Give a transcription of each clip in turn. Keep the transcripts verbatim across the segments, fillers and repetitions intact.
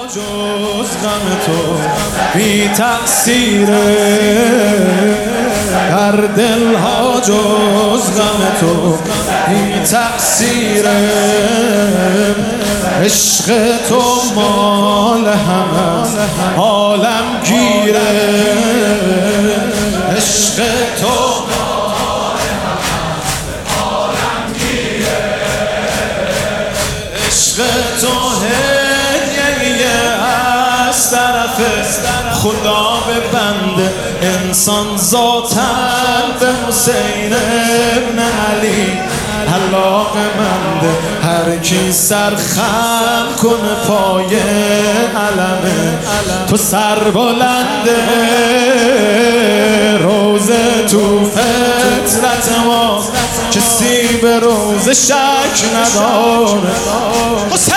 جز غم تو بی تقصیره، در دل ها جز غم تو بی تقصیره. عشق تو مال همه عالم گیره، عشق تو مال همه عالم گیره، عشق تو هدیه از طرف خدا به بنده، انسان ذاتن به حسین ابن علی علاقه‌منده. هر کی سر خم کنه پای علمه، تو سر بلنده. روزه تو فطرت ما کسی به روزه شک نداره. حسین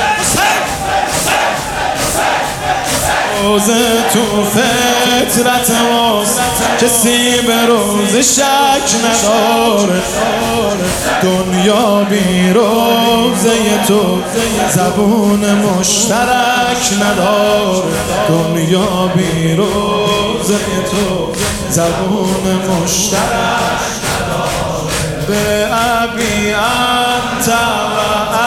روزه تو فطرت ماست، کسی به روز شک نداره. دنیا بی روزه تو زبون مشترک نداره. دنیا بی روزه تو زبون مشترک نداره. به ابی انت و